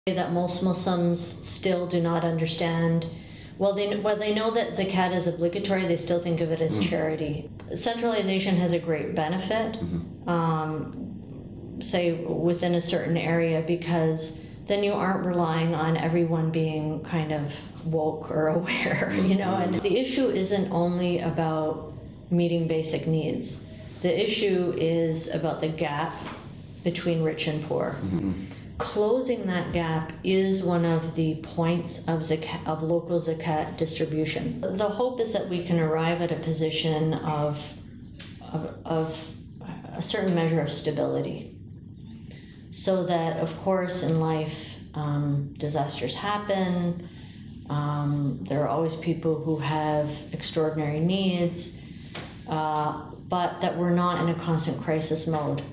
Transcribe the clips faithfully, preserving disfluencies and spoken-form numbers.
That most Muslims still do not understand. Well, they, well, they know that zakat is obligatory, they still think of it as mm-hmm. charity. Centralization has a great benefit, mm-hmm. um, say, within a certain area, because then you aren't relying on everyone being kind of woke or aware, you know? And the issue isn't only about meeting basic needs. The issue is about the gap between rich and poor. Mm-hmm. Closing that gap is one of the points of zakat, of local zakat distribution. The hope is that we can arrive at a position of, of, of a certain measure of stability, so that, of course, in life, um, disasters happen. Um, there are always people who have extraordinary needs, uh, but that we're not in a constant crisis mode.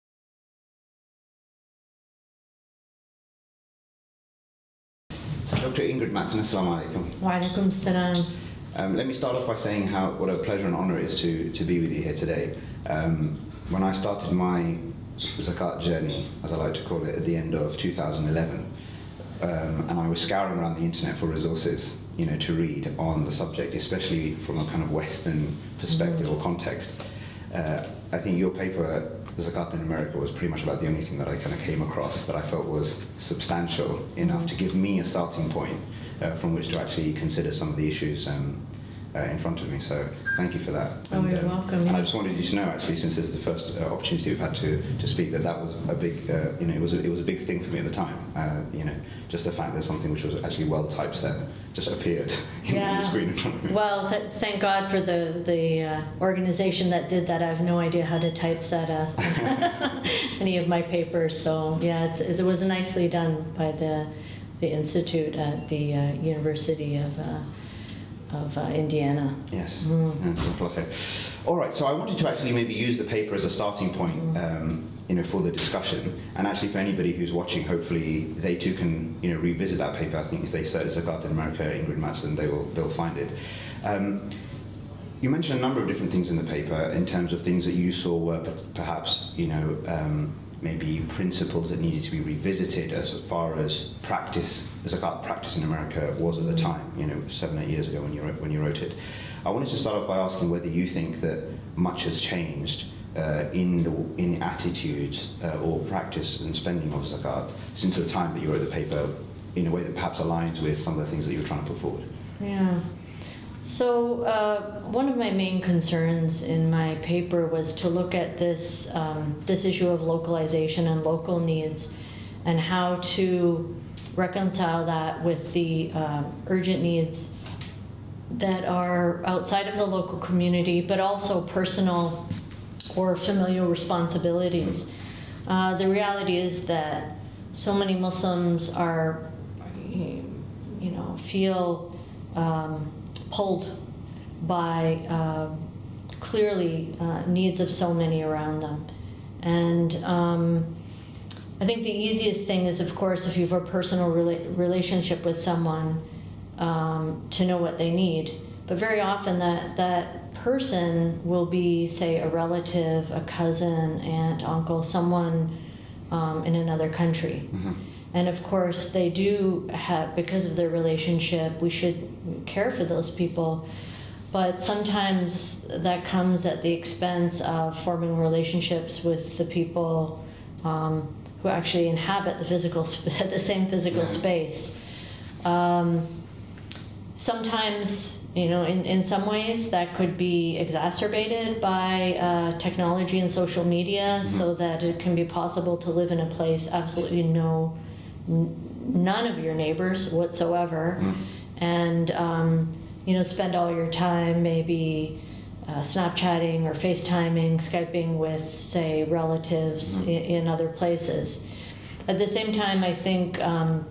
Doctor Ingrid Mattson, assalamu alaikum. Wa alaikum salam. Um, let me start off by saying how what a pleasure and honor it is to, to be with you here today. Um, when I started my zakat journey, as I like to call it, at the end of two thousand eleven, um, and I was scouring around the internet for resources, you know, to read on the subject, especially from a kind of Western perspective mm. or context. Uh, I think your paper, Zakat in America, was pretty much about the only thing that I kind of came across that I felt was substantial enough mm. to give me a starting point uh, from which to actually consider some of the issues um, uh, in front of me. So thank you for that. Oh, and, you're um, welcome. And yeah. I just wanted you to know, actually, since this is the first uh, opportunity we've had to, to speak, that that was a big, uh, you know, it was a, it was a big thing for me at the time. Uh, you know, just the fact that something which was actually well typeset just appeared in yeah. the screen in front of me. Well, th thank God for the the uh, organization that did that. I have no idea how to typeset uh, any of my papers. So yeah, it's, it was nicely done by the the institute at the uh, University of. Uh, of uh, Indiana. Yes. Mm. Yeah, okay. All right, so I wanted to actually maybe use the paper as a starting point mm. um, you know, for the discussion, and actually for anybody who's watching, hopefully they too can, you know, revisit that paper. I think if they search Zakat in America, Ingrid Mattson, they will they'll find it. Um, you mentioned a number of different things in the paper in terms of things that you saw were perhaps, you know, um, maybe principles that needed to be revisited as far as practice, zakat practice in America was at the time, you know, seven, eight years ago when you wrote, when you wrote it. I wanted to start off by asking whether you think that much has changed uh, in the in attitudes uh, or practice and spending of zakat since the time that you wrote the paper, in a way that perhaps aligns with some of the things that you're trying to put forward. Yeah. So uh, one of my main concerns in my paper was to look at this um, this issue of localization and local needs, and how to reconcile that with the uh, urgent needs that are outside of the local community, but also personal or familial responsibilities. Uh, the reality is that so many Muslims are, you know, feel um, pulled by uh, clearly uh, needs of so many around them. And um, I think the easiest thing is, of course, if you have a personal rela relationship with someone, um, to know what they need. But very often that, that person will be, say, a relative, a cousin, aunt, uncle, someone um, in another country. Mm-hmm. And of course, they do have, because of their relationship, we should care for those people. But sometimes that comes at the expense of forming relationships with the people um, who actually inhabit the physical, the same physical space. Um, sometimes, you know, in, in some ways that could be exacerbated by uh, technology and social media, mm-hmm. so that it can be possible to live in a place absolutely no, none of your neighbors whatsoever, mm-hmm. and um, you know, spend all your time maybe uh, Snapchatting or FaceTiming, Skyping with, say, relatives mm-hmm. in, in other places. At the same time, I think um,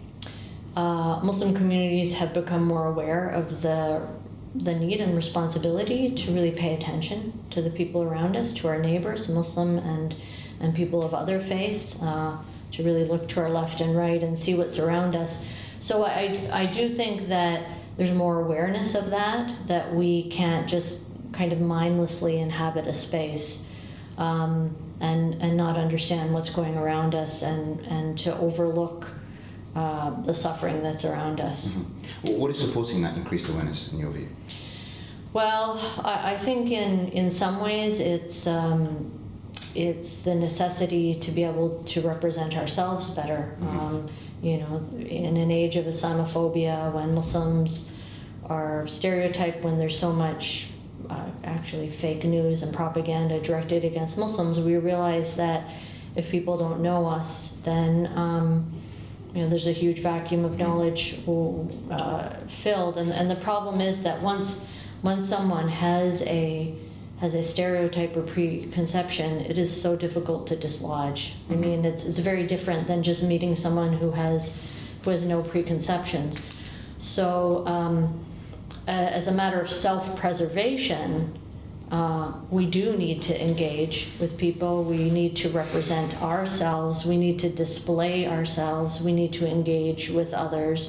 uh, Muslim communities have become more aware of the the need and responsibility to really pay attention to the people around us, to our neighbors, Muslim and and people of other faiths, uh, to really look to our left and right and see what's around us. So I, I do think that there's more awareness of that, that we can't just kind of mindlessly inhabit a space um, and, and not understand what's going around us, and, and to overlook uh, the suffering that's around us. Mm-hmm. What is supporting that increased awareness in your view? Well, I, I think in, in some ways it's um, it's the necessity to be able to represent ourselves better. Mm-hmm. Um, you know, in an age of Islamophobia, when Muslims are stereotyped, when there's so much uh, actually fake news and propaganda directed against Muslims, we realize that if people don't know us, then um, you know, there's a huge vacuum of knowledge uh, filled. And, and the problem is that once When someone has a has a stereotype or preconception, it is so difficult to dislodge. I mean, it's it's very different than just meeting someone who has who has no preconceptions. So, um, as a matter of self-preservation, uh, we do need to engage with people. We need to represent ourselves. We need to display ourselves. We need to engage with others,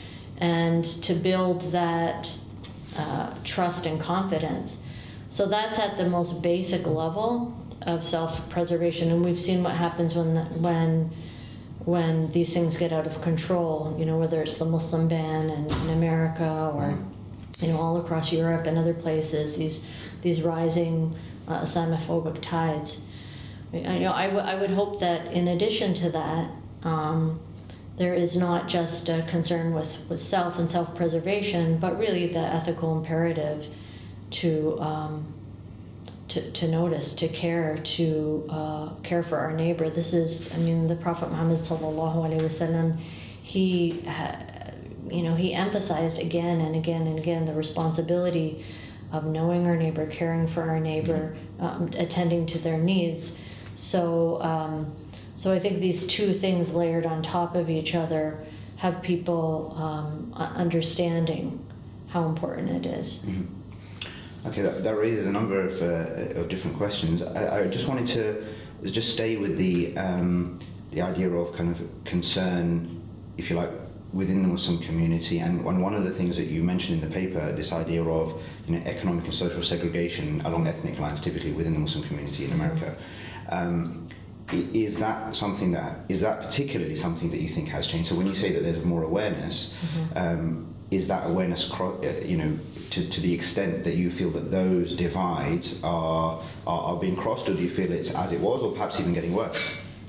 and to build that Uh, trust and confidence. So that's at the most basic level of self-preservation, and we've seen what happens when the, when when these things get out of control. You know, whether it's the Muslim ban in, in America, or you know, all across Europe and other places, these these rising uh, Islamophobic tides. You know, I, w- I would hope that in addition to that, um, there is not just a concern with, with self and self-preservation, but really the ethical imperative to um, to, to notice, to care, to uh, care for our neighbor. This is, I mean, the Prophet Muhammad sallallahu alaihi wasallam, he, ha- you know, he emphasized again and again and again the responsibility of knowing our neighbor, caring for our neighbor, um, attending to their needs. So. Um, So I think these two things layered on top of each other have people um, understanding how important it is. Mm-hmm. Okay, that, that raises a number of, uh, of different questions. I, I just wanted to just stay with the um, the idea of kind of concern, if you like, within the Muslim community. And one of the things that you mentioned in the paper, this idea of you know economic and social segregation along ethnic lines, typically within the Muslim community in America. Um, Is that something that is that particularly something that you think has changed? So when you say that there's more awareness, mm-hmm. um, is that awareness, cro- uh, you know, to, to the extent that you feel that those divides are, are are being crossed, or do you feel it's as it was, or perhaps even getting worse?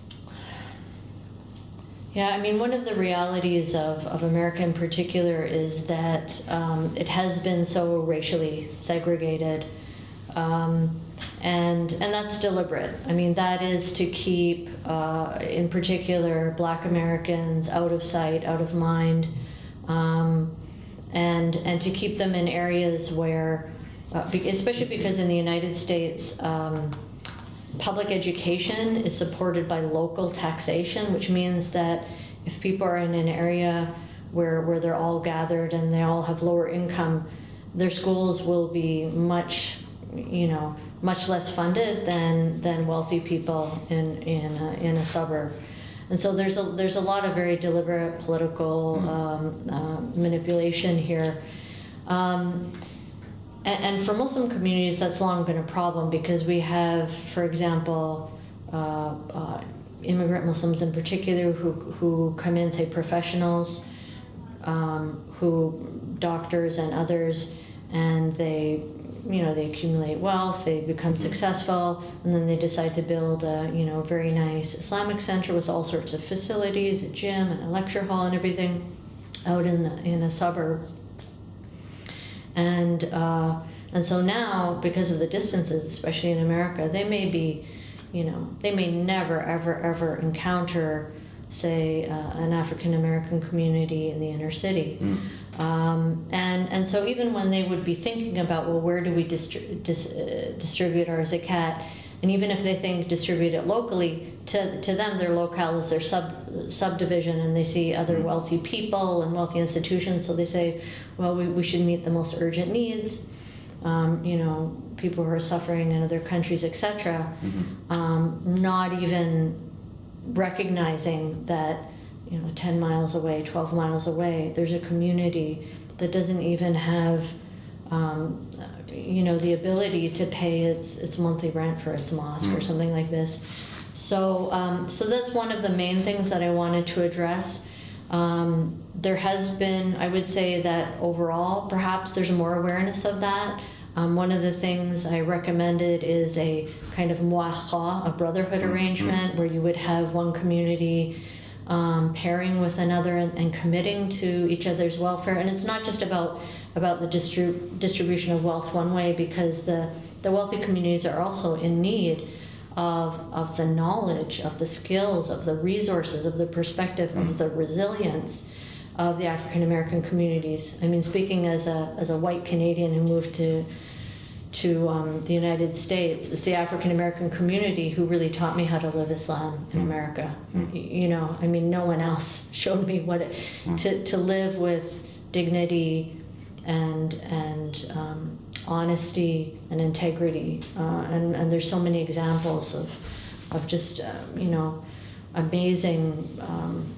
Yeah, I mean, one of the realities of, of America in particular is that um, it has been so racially segregated. Um, and and that's deliberate. I mean, that is to keep, uh, in particular, Black Americans out of sight, out of mind, um, and and to keep them in areas where, uh, especially because in the United States, um, public education is supported by local taxation, which means that if people are in an area where where they're all gathered and they all have lower income, their schools will be much, you know, much less funded than than wealthy people in in a, in a suburb, and so there's a there's a lot of very deliberate political um, uh, manipulation here, um, and, and for Muslim communities that's long been a problem, because we have, for example, uh, uh, immigrant Muslims in particular who who come in, say professionals, um, who doctors and others, and they. You know, they accumulate wealth, they become successful, and then they decide to build a, you know, very nice Islamic center with all sorts of facilities, a gym and a lecture hall and everything out in the, in a suburb. And uh, and so now, because of the distances, especially in America, they may be, you know, they may never, ever, ever encounter, say, uh, an African American community in the inner city. Mm. Um, and, and so even when they would be thinking about, well, where do we distri- dis- uh, distribute our zakat, and even if they think distribute it locally, to, to them their locale is their sub, subdivision, and they see other mm. wealthy people and wealthy institutions, so they say, well, we, we should meet the most urgent needs, um, you know, people who are suffering in other countries, et cetera, mm-hmm. um, not even recognizing that, you know, ten miles away, twelve miles away, there's a community that doesn't even have, um, you know, the ability to pay its its monthly rent for its mosque mm. or something like this. So, um, so that's one of the main things that I wanted to address. Um, there has been, I would say that overall, perhaps there's more awareness of that. Um, one of the things I recommended is a kind of muaha, a brotherhood arrangement, where you would have one community um, pairing with another and, and committing to each other's welfare. And it's not just about about the distrib- distribution of wealth one way, because the, the wealthy communities are also in need of of the knowledge, of the skills, of the resources, of the perspective, mm. of the resilience of the African American communities. I mean, speaking as a as a white Canadian who moved to to um, the United States, it's the African American community who really taught me how to live Islam in mm. America. Mm. Y- you know, I mean, no one else showed me what it, mm. to to live with dignity and and um, honesty and integrity, uh, and and there's so many examples of of just uh, you know amazing um,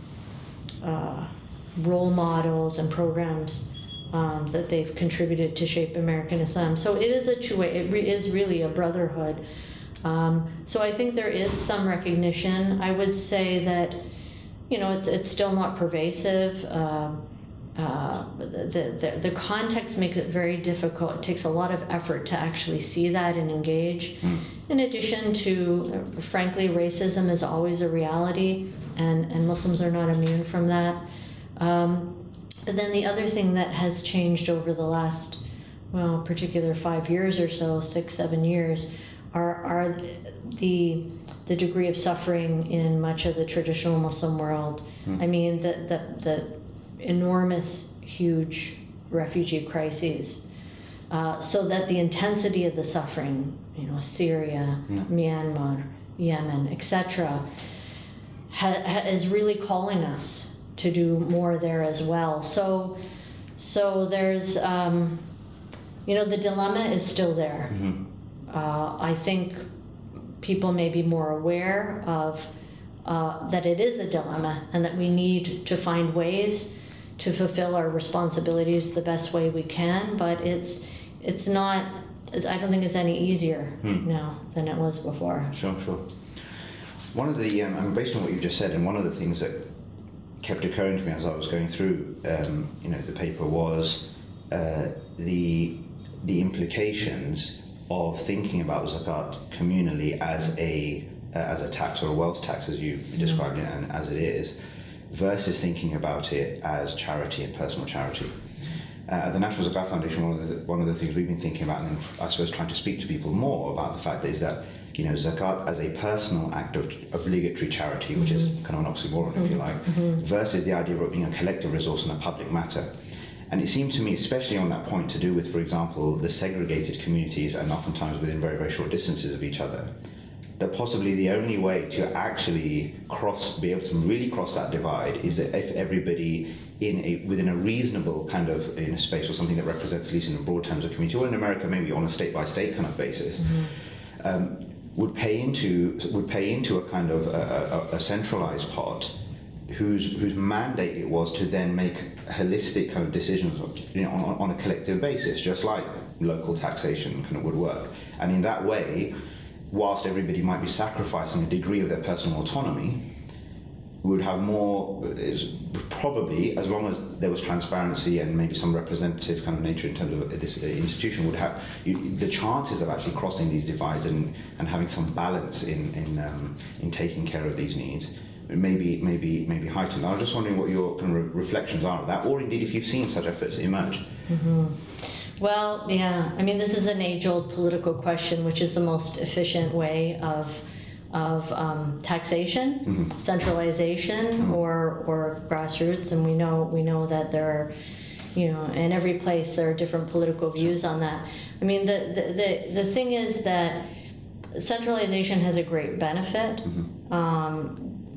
uh, role models and programs um, that they've contributed to shape American Islam. So it is a two-way. It re- is really a brotherhood. Um, so I think there is some recognition. I would say that you know it's it's still not pervasive. Uh, Uh, the, the the context makes it very difficult. It takes a lot of effort to actually see that and engage. Mm. In addition to, uh, frankly, racism is always a reality, and, and Muslims are not immune from that. Um, and then the other thing that has changed over the last, well, particular five years or so, six, seven years, are are the the degree of suffering in much of the traditional Muslim world. Mm. I mean, the the the enormous, huge refugee crises, uh, so that the intensity of the suffering, you know, Syria, yeah. Myanmar, Yemen, et cetera, ha- ha- is really calling us to do more there as well. So, so there's, um, you know, the dilemma is still there. Mm-hmm. Uh, I think people may be more aware of uh, that it is a dilemma, and that we need to find ways to fulfill our responsibilities the best way we can, but it's it's not, it's, I don't think it's any easier hmm. now than it was before. Sure, sure. One of the, um, I mean, based on what you just said, and one of the things that kept occurring to me as I was going through, um, you know, the paper was uh, the the implications of thinking about zakat communally as a uh, as a tax or a wealth tax, as you described mm. it, and as it is, versus thinking about it as charity and personal charity. Uh, at the National Zakat Foundation, one of the one of the things we've been thinking about, and then I suppose trying to speak to people more about the fact is that, you know, zakat as a personal act of obligatory charity, which mm-hmm. is kind of an oxymoron, mm-hmm. if you like, mm-hmm. versus the idea of it being a collective resource and a public matter. And it seemed to me, especially on that point, to do with, for example, the segregated communities, and oftentimes within very, very short distances of each other, that possibly the only way to actually cross, be able to really cross that divide, is that if everybody in a within a reasonable kind of in a space, or something that represents, at least in broad terms, of community, or in America maybe on a state by state kind of basis, mm-hmm. um, would pay into would pay into a kind of a, a, a centralized pot, whose whose mandate it was to then make holistic kind of decisions, you know, on, on a collective basis, just like local taxation kind of would work, and in that way, whilst everybody might be sacrificing a degree of their personal autonomy, would have more, is probably, as long as there was transparency and maybe some representative kind of nature in terms of this institution, would have you, the chances of actually crossing these divides and, and having some balance in in, um, in taking care of these needs maybe maybe maybe heightened. I was just wondering what your kind of re- reflections are of that, or indeed if you've seen such efforts emerge. Mm-hmm. Well, yeah, I mean, this is an age-old political question, which is the most efficient way of of um, taxation, mm-hmm. centralization, mm-hmm. or or grassroots, and we know we know that there are, you know, in every place there are different political views on that. I mean, the the the, the thing is that centralization has a great benefit, mm-hmm. um,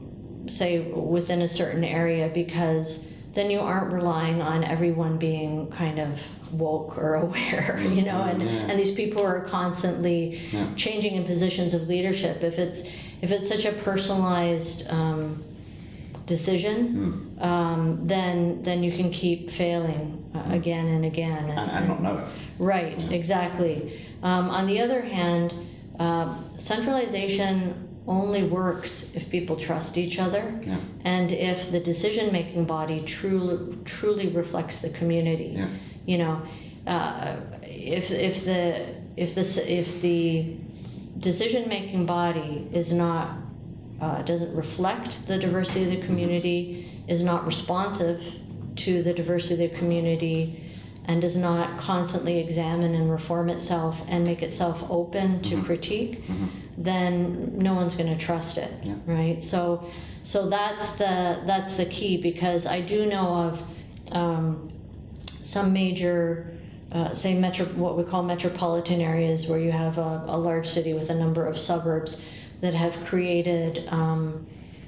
say within a certain area, because then you aren't relying on everyone being kind of woke or aware, you know, and, yeah. and these people are constantly yeah. changing in positions of leadership. If it's if it's such a personalized um, decision, mm. um, then then you can keep failing uh, mm. again and again. And, and, and not know it. Right, yeah. exactly. Um, on the other hand, uh, centralization only works if people trust each other, yeah. and if the decision-making body truly truly reflects the community. Yeah. You know, uh, if if the if this if the decision-making body is not uh, doesn't reflect the diversity of the community, mm-hmm. is not responsive to the diversity of the community, and does not constantly examine and reform itself and make itself open to mm-hmm. critique, mm-hmm. then no one's going to trust it, yeah. right? So, so that's the that's the key, because I do know of um, some major, uh, say metro, what we call metropolitan areas, where you have a, a large city with a number of suburbs that have created. Um,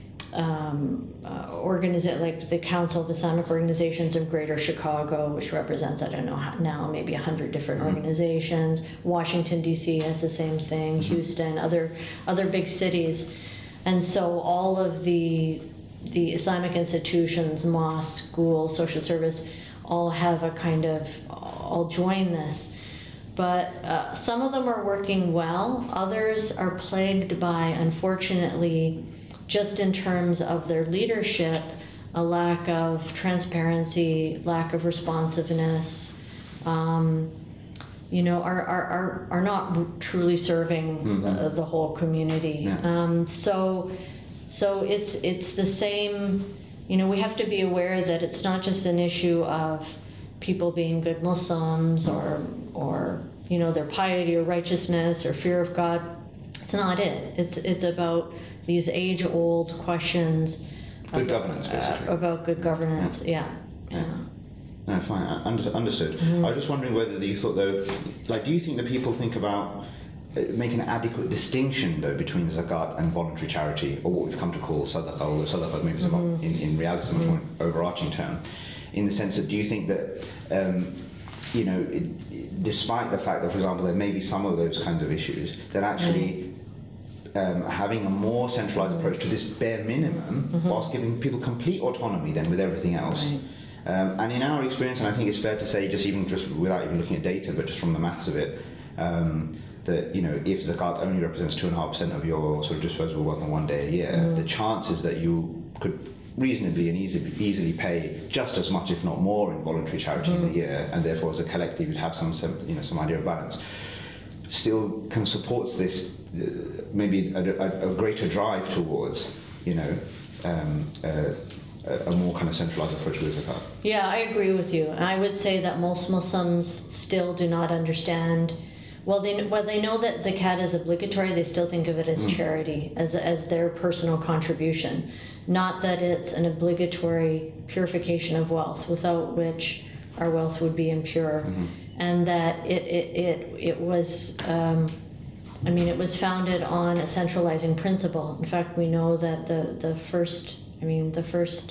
Um, uh, organiza- like the Council of Islamic Organizations of Greater Chicago, which represents, I don't know how, now maybe a hundred different mm-hmm. organizations. Washington D C has the same thing. Mm-hmm. Houston, other other big cities, and so all of the the Islamic institutions, mosques, schools, social service, all have a kind of all join this. But uh, some of them are working well. Others are plagued by, unfortunately, just in terms of their leadership, a lack of transparency, lack of responsiveness, um, you know, are, are, are, are not truly serving mm-hmm. the, the whole community. Yeah. Um, so, so it's, it's the same, you know, we have to be aware that it's not just an issue of people being good Muslims or, or, you know, their piety or righteousness or fear of God. It's not it. It's, it's about these age-old questions good about, governance, basically. Uh, about good governance. Yeah, yeah. yeah. No, fine. Under, understood. Mm-hmm. I was just wondering whether you thought, though, like, do you think that people think about making an adequate distinction, though, between zakat and voluntary charity, or what we've come to call sadaqah, although sadaqah maybe is mm-hmm. in, in reality a much more overarching term, in the sense that do you think that, um, you know, it, despite the fact that, for example, there may be some of those kinds of issues, that actually mm-hmm. Um, having a more centralized mm-hmm. approach to this bare minimum, mm-hmm. whilst giving people complete autonomy then with everything else. Right. Um, and in our experience, and I think it's fair to say, just even just without even looking at data, but just from the maths of it, um, that, you know, if zakat only represents two and a half percent of your sort of disposable wealth on one day a year, mm-hmm. the chances that you could reasonably and easily easily pay just as much, if not more, in voluntary charity mm-hmm. in a year, and therefore as a collective you'd have some, some you know some idea of balance, still kind of supports this uh, maybe a, a, a greater drive towards, you know, um, uh, a more kind of centralized approach to the zakat. Yeah, I agree with you. I would say that most Muslims still do not understand. Well, they well they know that zakat is obligatory. They still think of it as mm. charity, as as their personal contribution, not that it's an obligatory purification of wealth, without which our wealth would be impure, mm-hmm. and that it it it it was. Um, I mean, it was founded on a centralizing principle. In fact, we know that the the first. I mean, the first,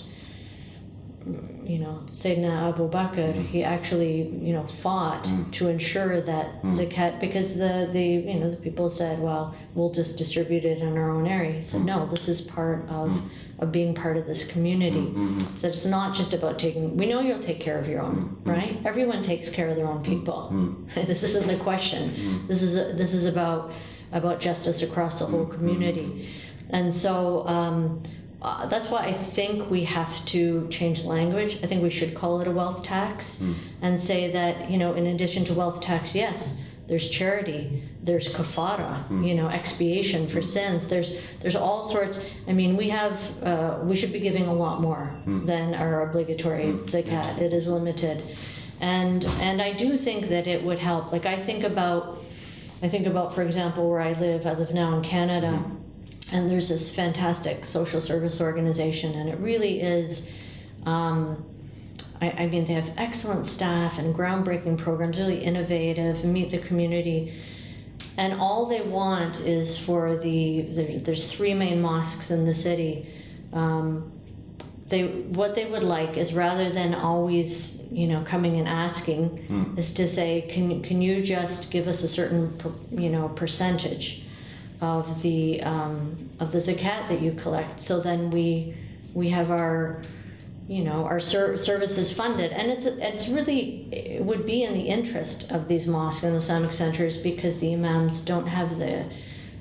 you know, Sayyidina Abu Bakr, mm. he actually, you know, fought mm. to ensure that mm. zakat, because the, the, you know, the people said, well, we'll just distribute it in our own area. He said, mm. no, this is part of, mm. of being part of this community. Mm-hmm. So it's not just about taking, we know you'll take care of your own, mm. right? Everyone takes care of their own people. Mm. This isn't the question. Mm. This is, a, this is about, about justice across the whole community. Mm. And so, um, Uh, that's why I think we have to change language. I think we should call it a wealth tax mm. and say that, you know, in addition to wealth tax, yes, there's charity, there's kafara, mm. you know, expiation for mm. sins. There's there's all sorts. I mean, we have, uh, we should be giving a lot more mm. than our obligatory mm. zakat. It is limited. And and I do think that it would help. Like I think about, I think about, for example, where I live. I live now in Canada. Mm. And there's this fantastic social service organization, and it really is, um, I, I mean, they have excellent staff and groundbreaking programs, really innovative, meet the community. And all they want is for the, the there's three main mosques in the city. Um, they what they would like is, rather than always, you know, coming and asking, mm. is to say, can can you just give us a certain, you know, percentage of the um, of the zakat that you collect, so then we we have our, you know, our ser- services funded, and it's it's really, it would be in the interest of these mosques and Islamic centers, because the imams don't have the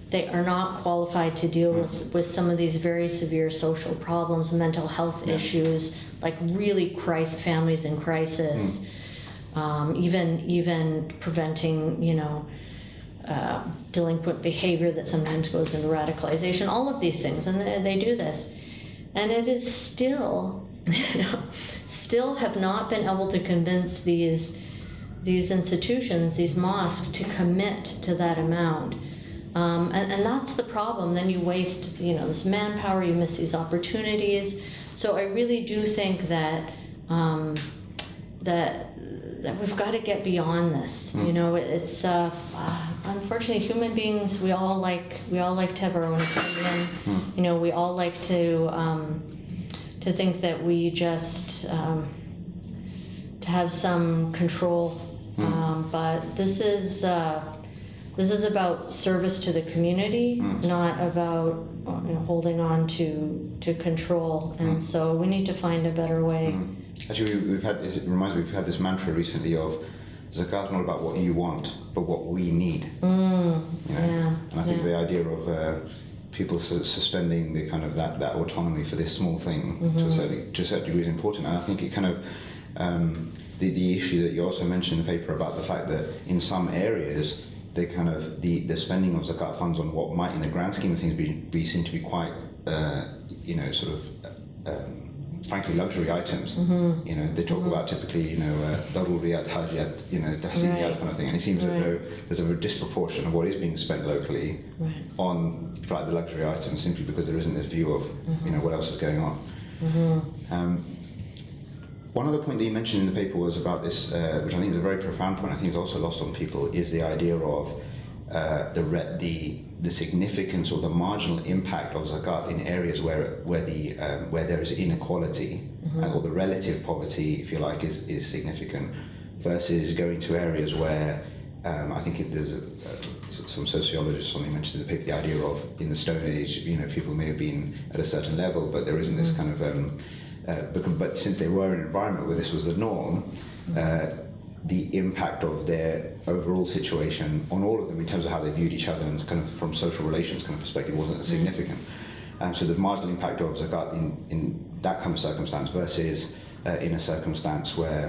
they are not qualified to deal with, with some of these very severe social problems, mental health yeah. issues, like really crisis, families in crisis, mm. um, even even preventing, you know, uh, delinquent behavior that sometimes goes into radicalization, all of these things, and they, they do this. And it is still, you know, still have not been able to convince these these institutions, these mosques, to commit to that amount. Um, and, and that's the problem. Then you waste, you know, this manpower, you miss these opportunities. So I really do think that um, that that we've got to get beyond this. Mm. You know, it's uh, uh, unfortunately human beings. We all like we all like to have our own opinion. Mm. You know, we all like to um, to think that we just um, to have some control. Mm. Um, but this is uh, this is about service to the community, mm. not about you know, holding on to to control. And mm. so we need to find a better way. Mm. Actually, we've had it reminds me we've had this mantra recently of zakat not about what you want, but what we need. Mm. You know? Yeah. And I think yeah. the idea of uh, people su- suspending the kind of that, that autonomy for this small thing mm-hmm. to a certain to a certain degree is important. And I think it kind of um, the the issue that you also mentioned in the paper about the fact that in some areas they kind of the, the spending of zakat funds on what might in the grand scheme of things be, be seen to be quite uh, you know sort of um, frankly luxury items. Mm-hmm. You know they talk mm-hmm. about typically you know daruriyat, hajiyat, you know tahsiniyat right. kind of thing, and it seems right. as though there's a disproportion of what is being spent locally right. on like the luxury items simply because there isn't this view of mm-hmm. you know what else is going on. Mm-hmm. Um, One other point that you mentioned in the paper was about this, uh, which I think is a very profound point. I think is also lost on people, is the idea of uh, the re- the the significance or the marginal impact of zakat in areas where where the um, where there is inequality mm-hmm. uh, or the relative poverty, if you like, is is significant, versus going to areas where um, I think it, there's a, uh, some sociologists something mentioned in the paper the idea of in the Stone Age, you know, people may have been at a certain level, but there isn't mm-hmm. this kind of um, Uh, but, but since they were in an environment where this was the norm, uh, the impact of their overall situation on all of them in terms of how they viewed each other and kind of from social relations kind of perspective wasn't as significant. Um, so the marginal impact of zakat in, in that kind of circumstance versus uh, in a circumstance where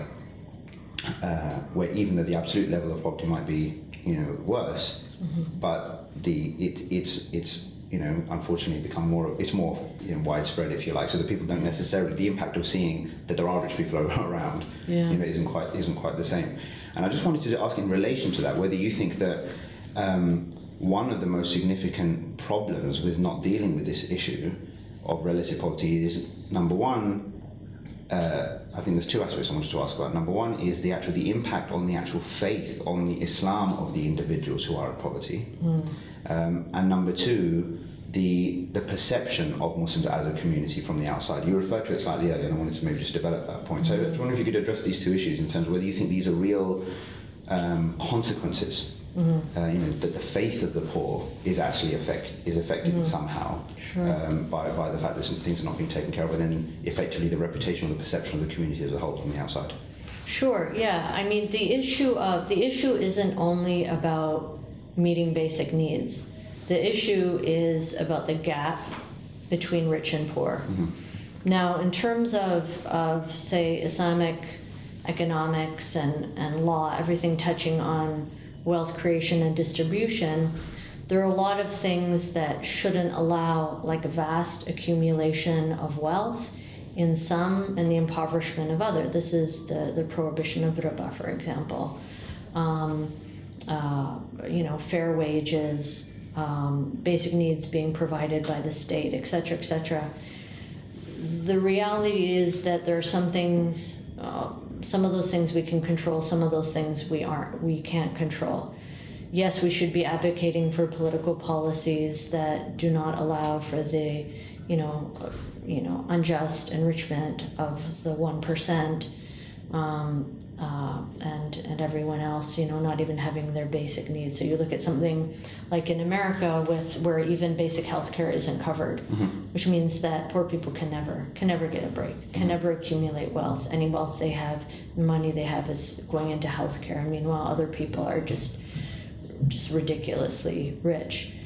uh, where even though the absolute level of poverty might be you know worse, mm-hmm. but the it it's it's you know, unfortunately become more, it's more you know, widespread, if you like, so that people don't necessarily, the impact of seeing that there are rich people around, yeah. you know, isn't quite, isn't quite the same. And I just wanted to ask in relation to that, whether you think that um, one of the most significant problems with not dealing with this issue of relative poverty is, number one, uh, I think there's two aspects I wanted to ask about. Number one is the actual, the impact on the actual faith, on the Islam of the individuals who are in poverty. Mm. Um, and number two, the the perception of Muslims as a community from the outside. You referred to it slightly earlier, and I wanted to maybe just develop that point. So I was wondering if you could address these two issues in terms of whether you think these are real um, consequences. Mm-hmm. Uh, you know, that the faith of the poor is actually affect is affected mm-hmm. somehow sure. um, by by the fact that some things are not being taken care of, and then effectively the reputation or the perception of the community as a whole from the outside. Sure. Yeah. I mean, the issue of the issue isn't only about meeting basic needs. The issue is about the gap between rich and poor. Mm-hmm. Now, in terms of, of say, Islamic economics and, and law, everything touching on wealth creation and distribution, there are a lot of things that shouldn't allow like a vast accumulation of wealth in some and the impoverishment of others. This is the, the prohibition of riba, for example. Um, uh, you know, fair wages, Um, basic needs being provided by the state, et cetera, et cetera. The reality is that there are some things, uh, some of those things we can control, some of those things we aren't, we can't control. Yes, we should be advocating for political policies that do not allow for the, you know, uh, you know, unjust enrichment of the one percent. Um, Uh, and and everyone else, you know, not even having their basic needs. So you look at something like in America, with where even basic health care isn't covered, mm-hmm. which means that poor people can never can never get a break, can mm-hmm. never accumulate wealth. Any wealth they have, the money they have, is going into health care. And meanwhile, other people are just just ridiculously rich.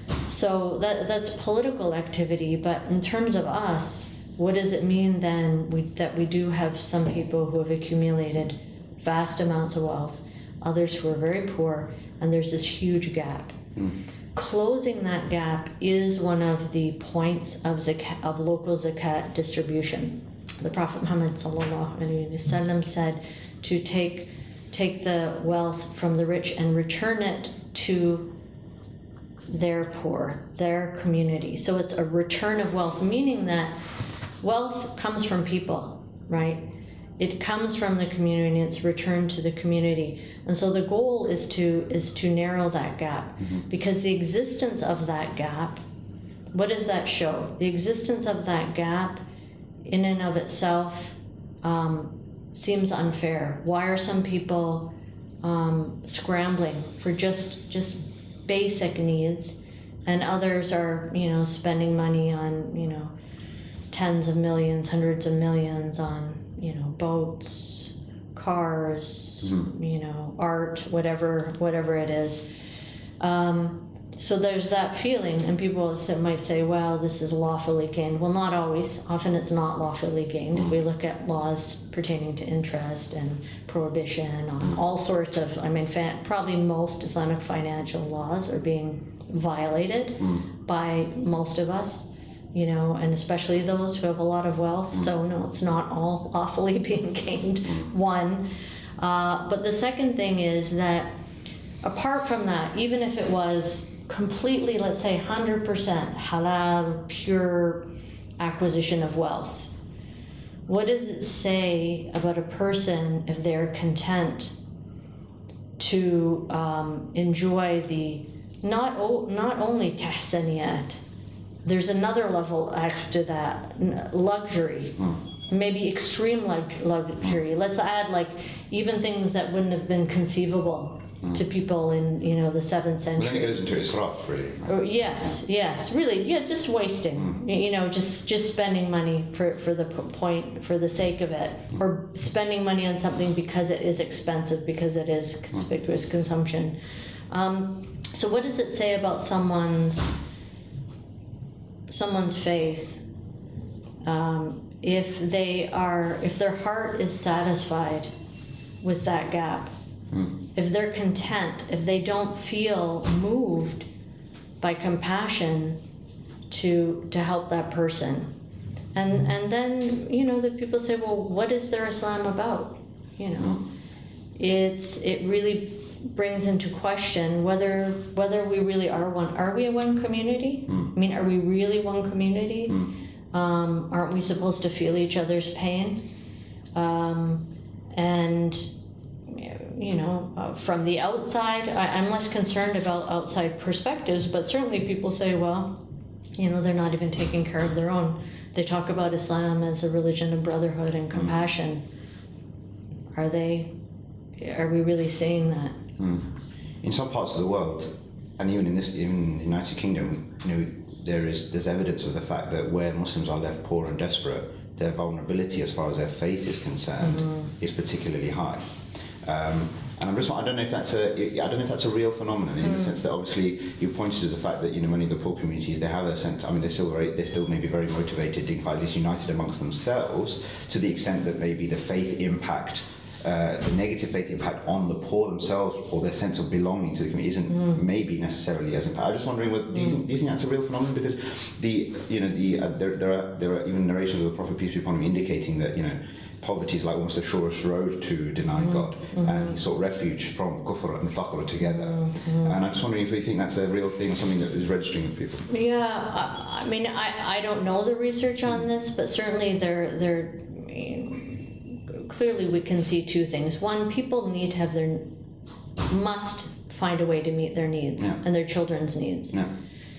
So that that's political activity, but in terms of us, what does it mean then we, that we do have some people who have accumulated vast amounts of wealth, others who are very poor, and there's this huge gap. Mm. Closing that gap is one of the points of zakat, of local zakat distribution. The Prophet Muhammad sallallahu alaihi wasallam said to take take the wealth from the rich and return it to their poor, their community. So it's a return of wealth, meaning that wealth comes from people, right? It comes from the community, it's returned to the community. And so the goal is to is to narrow that gap, mm-hmm. because the existence of that gap, what does that show? The existence of that gap in and of itself um, seems unfair. Why are some people um, scrambling for just just basic needs, and others are, you know, spending money on, you know, tens of millions, hundreds of millions on, you know, boats, cars, mm-hmm. you know, art, whatever, whatever it is. Um, so there's that feeling, and people might say, well, this is lawfully gained. Well, not always. Often it's not lawfully gained. Mm-hmm. If we look at laws pertaining to interest and prohibition on mm-hmm. all sorts of, I mean, fa- probably most Islamic financial laws are being violated mm-hmm. by most of us. You know, and especially those who have a lot of wealth. Mm. So no, it's not all lawfully being gained, mm. one. Uh, but the second thing is that apart from that, even if it was completely, let's say one hundred percent halal, pure acquisition of wealth, what does it say about a person if they're content to um, enjoy the, not, o- not only tahsaniyat, there's another level after that, luxury, mm. maybe extreme lux- luxury. Mm. Let's add like even things that wouldn't have been conceivable mm. to people in, you know, the seventh century. Well, then it goes into israf, really. Right? Or, yes, yeah. yes, really, yeah, just wasting. Mm. You know, just just spending money for for the point, for the sake of it, mm. or spending money on something because it is expensive, because it is conspicuous mm. consumption. Um, so, what does it say about someone's someone's faith, um, if they are, if their heart is satisfied with that gap, mm. if they're content, if they don't feel moved by compassion to to help that person, and and then, you know, the people say, well, what is their Islam about? You know, mm. it's it really brings into question whether whether we really are one. Are we one community? Mm. I mean, are we really one community? Mm. Um, aren't we supposed to feel each other's pain? Um, and you know, uh, from the outside, I, I'm less concerned about outside perspectives, but certainly people say, well, you know, they're not even taking care of their own. They talk about Islam as a religion of brotherhood and compassion. Mm. Are they? Are we really saying that? Mm. In some parts of the world, and even in this, even in the United Kingdom, you know, there is there's evidence of the fact that where Muslims are left poor and desperate, their vulnerability as far as their faith is concerned mm-hmm. is particularly high. Um, and I'm just, I don't know if that's a, I don't know if that's a real phenomenon in mm. the sense that obviously you pointed to the fact that, you know, many of the poor communities, they have a sense, I mean, they're still very, they're still maybe very motivated, in fact, at least united amongst themselves, to the extent that maybe the faith impact, uh, the negative faith impact on the poor themselves or their sense of belonging to the community isn't mm. maybe necessarily as impactful. I'm just wondering, what, do, you think, do you think that's a real phenomenon? Because the, you know, the uh, there, there are there are even narrations of the Prophet, peace be upon him, indicating that, you know, poverty is like almost the surest road to denying mm-hmm. God, mm-hmm. and he sought refuge from kufr and faqr together. Mm-hmm. And I'm just wondering if you think that's a real thing, or something that is registering with people. Yeah, I, I mean, I, I don't know the research on mm-hmm. this, but certainly there there clearly we can see two things. One, people need to have their must find a way to meet their needs yeah. and their children's needs. Yeah.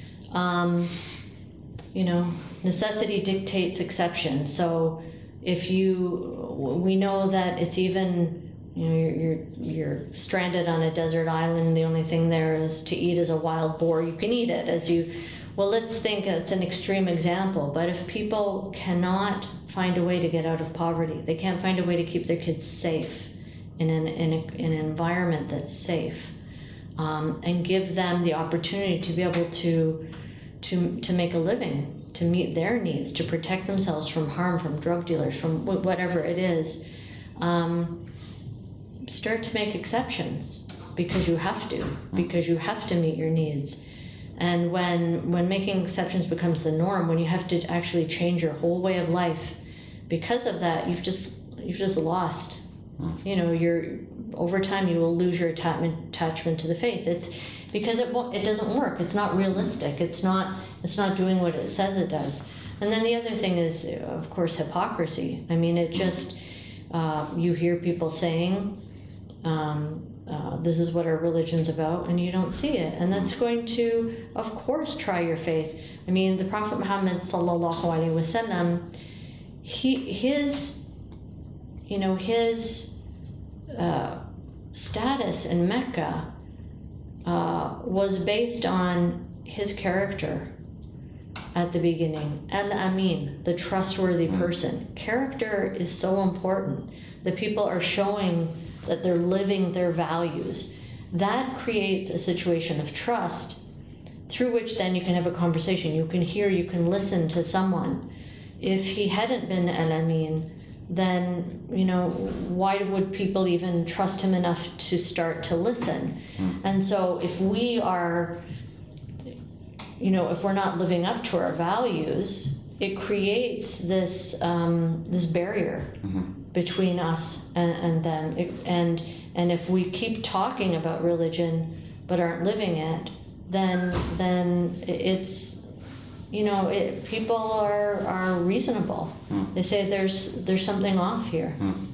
Um, you know, necessity dictates exception. So if you, we know that it's even, you know, you're, you're you're stranded on a desert island, the only thing there is to eat is a wild boar, you can eat it as you, well, let's think it's an extreme example, but if people cannot find a way to get out of poverty, they can't find a way to keep their kids safe in an, in, a, in an environment that's safe, um, and give them the opportunity to be able to, to, to make a living, to meet their needs, to protect themselves from harm, from drug dealers, from wh- whatever it is. Um, start to make exceptions because you have to, because you have to meet your needs. And when when making exceptions becomes the norm, when you have to actually change your whole way of life because of that, you've just you've just lost. You know, you're over time you will lose your attachment attachment to the faith. It's because it won't, it doesn't work. It's not realistic. It's not it's not doing what it says it does. And then the other thing is, of course, hypocrisy. I mean, it just uh, you hear people saying, um, uh, this is what our religion's about, and you don't see it. And that's going to, of course, try your faith. I mean, the Prophet Muhammad sallallahu alaihi wasallam, he his, you know, his uh, status in Mecca uh, was based on his character at the beginning. Al-Amin, the trustworthy person. Character is so important. The people are showing that they're living their values. That creates a situation of trust through which then you can have a conversation. You can hear, you can listen to someone. If he hadn't been Al-Amin, then, you know, why would people even trust him enough to start to listen? Mm. And so if we are, you know, if we're not living up to our values, it creates this um, this barrier mm-hmm. between us and, and them. It, and and if we keep talking about religion but aren't living it, then then it's, you know, it, people are are reasonable. Mm. They say there's there's something off here. Mm.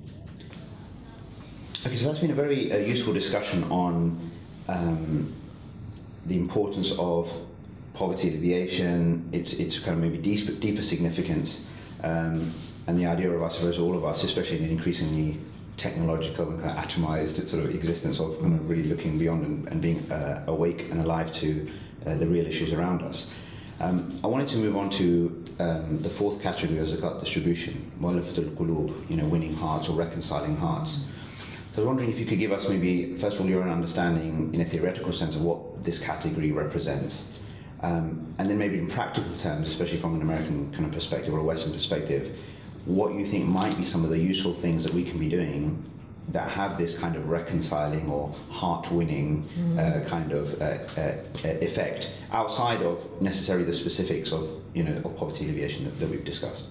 Okay, so that's been a very uh, useful discussion on um, the importance of poverty alleviation, its its kind of maybe deeper, deeper significance, um, and the idea of, I suppose, all of us, especially in an increasingly technological and kind of atomized sort of existence, of kind of really looking beyond and, and being uh, awake and alive to uh, the real issues around us. Um, I wanted to move on to um, the fourth category of zakat distribution, mu'allafatul qulub, you know, winning hearts or reconciling hearts. So I was wondering if you could give us maybe, first of all, your own understanding in a theoretical sense of what this category represents. Um, and then maybe in practical terms, especially from an American kind of perspective or a Western perspective, what you think might be some of the useful things that we can be doing that have this kind of reconciling or heart-winning mm. uh, kind of uh, uh, effect outside of necessarily the specifics of, you know, of poverty alleviation that, that we've discussed.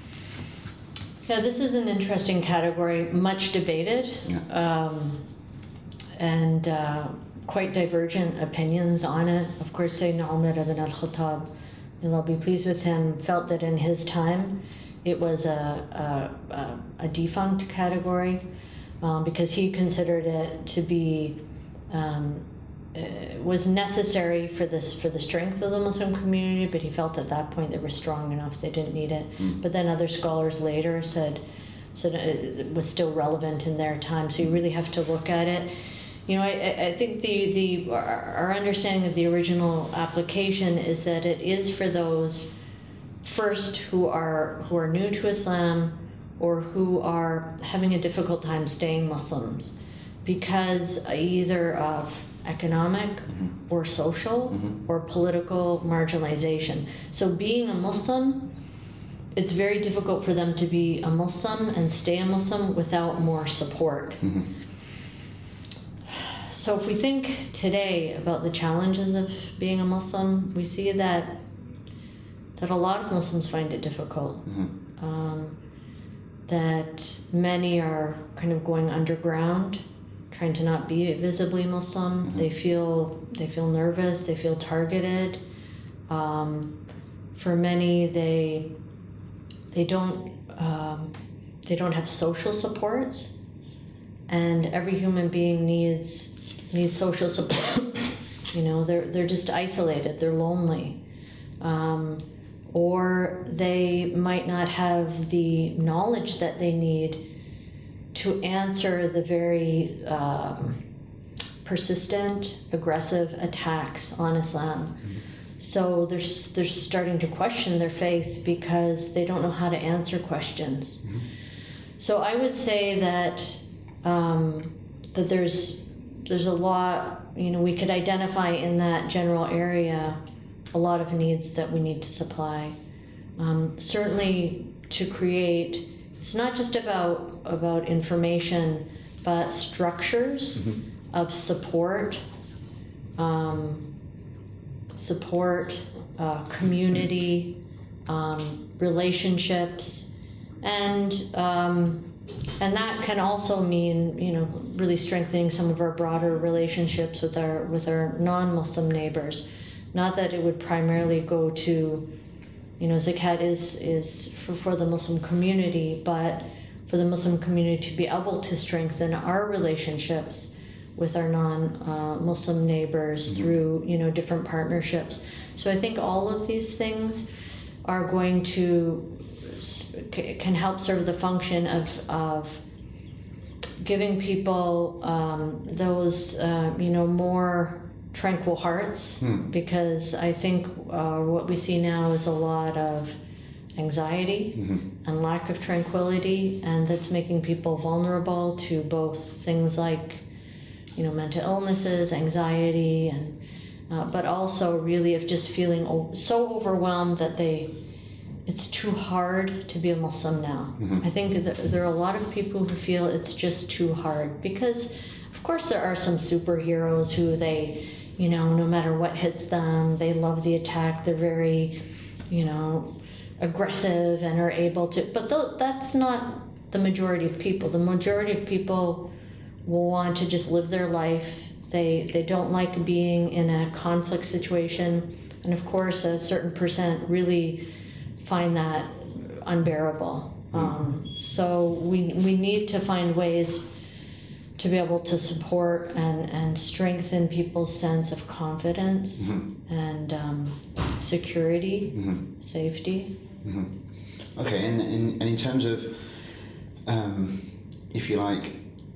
Yeah, this is an interesting category, much debated, yeah. um, and uh, quite divergent opinions on it. Of course, Sayyidina Umar ibn al-Khattab, may Allah be pleased with him, felt that in his time it was a, a, a defunct category um, because he considered it to be um, uh, was necessary for this for the strength of the Muslim community, but he felt at that point they were strong enough, they didn't need it. Mm. But then other scholars later said said it was still relevant in their time. So you really have to look at it. You know, I, I think the, the our understanding of the original application is that it is for those first who are who are new to Islam or who are having a difficult time staying Muslims because either of economic mm-hmm. or social mm-hmm. or political marginalization. So being a Muslim, it's very difficult for them to be a Muslim and stay a Muslim without more support. Mm-hmm. So if we think today about the challenges of being a Muslim, we see that that a lot of Muslims find it difficult. Mm-hmm. Um, that many are kind of going underground, trying to not be visibly Muslim. Mm-hmm. They feel they feel nervous. They feel targeted. Um, for many, they they don't um, they don't have social supports, and every human being needs needs social supports. You know, they're they're just isolated. They're lonely. Um, or they might not have the knowledge that they need to answer the very um, persistent, aggressive attacks on Islam. Mm-hmm. So they're, they're starting to question their faith because they don't know how to answer questions. Mm-hmm. So I would say that um, that there's there's a lot, you know, we could identify in that general area a lot of needs that we need to supply. Um, certainly to create, it's not just about, about information, but structures mm-hmm. of support, um, support, uh, community, um, relationships, and um, and that can also mean, you know, really strengthening some of our broader relationships with our with our non-Muslim neighbors. Not that it would primarily go to, you know, zakat is is for, for the Muslim community, but for the Muslim community to be able to strengthen our relationships with our non-Muslim uh, neighbors mm-hmm. through, you know, different partnerships. So I think all of these things are going to can help serve the function of of giving people um, those uh, you know, more tranquil hearts, hmm. because I think uh, what we see now is a lot of anxiety mm-hmm. and lack of tranquility, and that's making people vulnerable to both things like, you know, mental illnesses, anxiety, and uh, but also really of just feeling o- so overwhelmed that they it's too hard to be a Muslim now. Mm-hmm. I think that there are a lot of people who feel it's just too hard because, of course, there are some superheroes who they, you know, no matter what hits them, they love the attack. They're very, you know, aggressive and are able to, but th- that's not the majority of people. The majority of people will want to just live their life. They they don't like being in a conflict situation, and of course, a certain percent really find that unbearable. Mm-hmm. Um, so we we need to find ways to be able to support and, and strengthen people's sense of confidence mm-hmm. and um, security, mm-hmm. safety. Mm-hmm. Okay, and, and, and in terms of, um, if you like,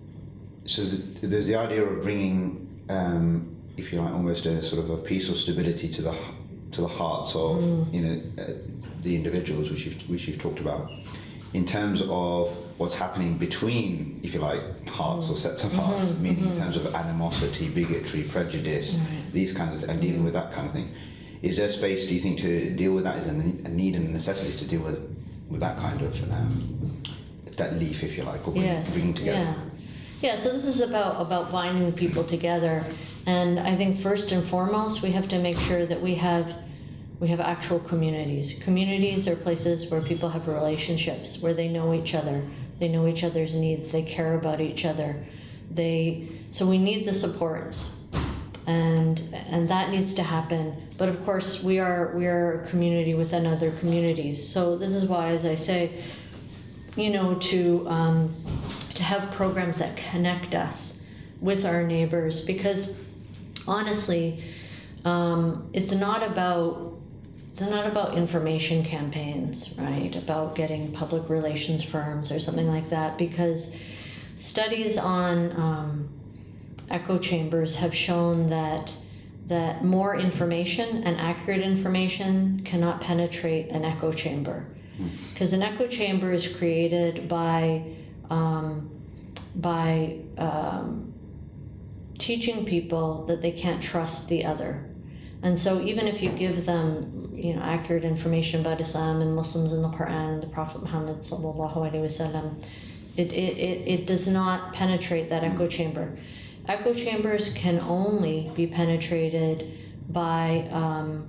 so there's the idea of bringing, um, if you like, almost a sort of a peace or stability to the to the hearts of mm. you know uh, the individuals, which you've which you've talked about, in terms of what's happening between, if you like, hearts mm. or sets of hearts, mm-hmm. meaning mm-hmm. in terms of animosity, bigotry, prejudice, right. these kinds of, and dealing with that kind of thing. Is there space, do you think, to deal with that? Is there a need and a necessity to deal with with that kind of um, that leaf, if you like, or bring, yes. bringing together? Yeah. Yeah, so this is about, about binding people together, and I think first and foremost we have to make sure that we have we have actual communities. Communities are places where people have relationships, where they know each other, they know each other's needs, they care about each other. They so we need the supports, and and that needs to happen. But of course, we are we are a community within other communities. So this is why, as I say, you know, to um, to have programs that connect us with our neighbors, because honestly, um, it's not about it's not about information campaigns, right? About getting public relations firms or something like that, because studies on um, echo chambers have shown that that more information and accurate information cannot penetrate an echo chamber. Because an echo chamber is created by um, by um, teaching people that they can't trust the other, and so even if you give them, you know, accurate information about Islam and Muslims and the Quran and the Prophet Muhammad sallallahu alaihi wasallam, it, it it it does not penetrate that echo chamber. Echo chambers can only be penetrated by um,